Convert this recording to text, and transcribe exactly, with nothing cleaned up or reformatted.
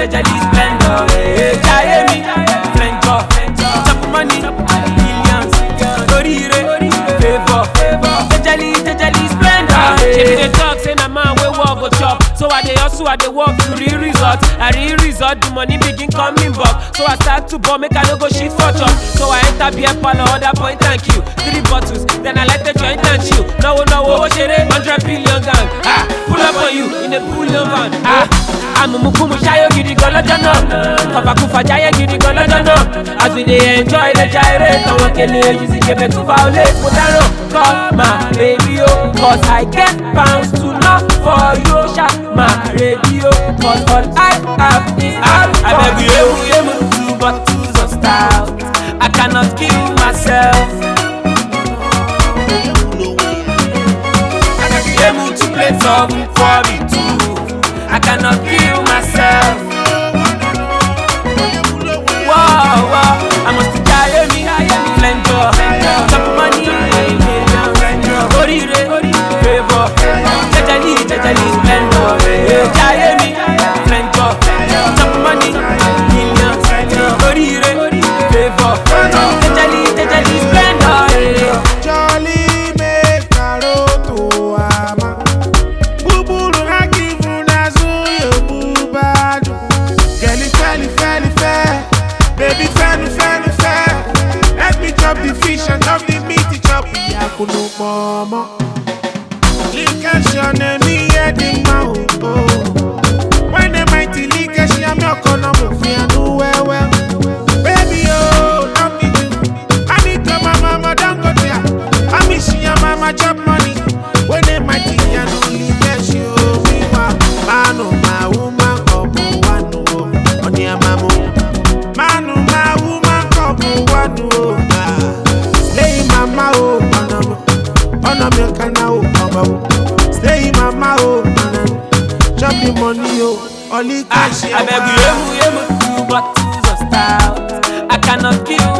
jejely splendor. Jaye mi, flenjo, chop money, millions, orire, favor, jejely, jejely splendor. She dey talk say na man wey work go chop, so I dey hustle, I dey work to real result. I real result, the money begin coming back. So I start to ball, make I no go shit for chop. So I enter beer parlor, order point and queue, three bottles, then I like the joint and chill. No, no, oh, shere, hundred billion gang. Ah, pull up on you in a pull van. Ah, I'm a mukumu shayo gidi golojana. Papa kufa jaya gidi golojana. As we dey enjoy the gyrate, I want to use it to violate. But I don't call my baby, oh, cause I get pounds to love for you, shot my radio. Cause all I have is alcohol. I beg you, you, you, two bottles of stout. I cannot kill myself. I can be able to play some for me too. I cannot kill myself. Whoa, whoa, I must die me, flenjo, chop money, orire, favor, jejely, jejely splendor. Die me, flenjo, chop money, millions, orire, favor, jejely, jejely splendor. Jolly make karoto ama, buburu hakivu nazuyo bubadu. Girlie fairly, fairly fair, baby fairly, fairly fair. Let me chop the fish and chop the meat, chop the yakunu mama. Lication me heading mouth. When the mighty lication, I'm not gonna move me and do well, well. Baby, oh, love me too. I need to my mama, don't go there. I miss your mama, job money. When the mighty can only cash you, me, ma, manu, my woman, couple, one, oh, on your mamu. Manu, my woman, couple, one, oh, slay mama, oh, on a, on a milk and now, oh, stay mama, oh, chop the money, oh, only cash. I beg you, you, two bottles of stout. I cannot kill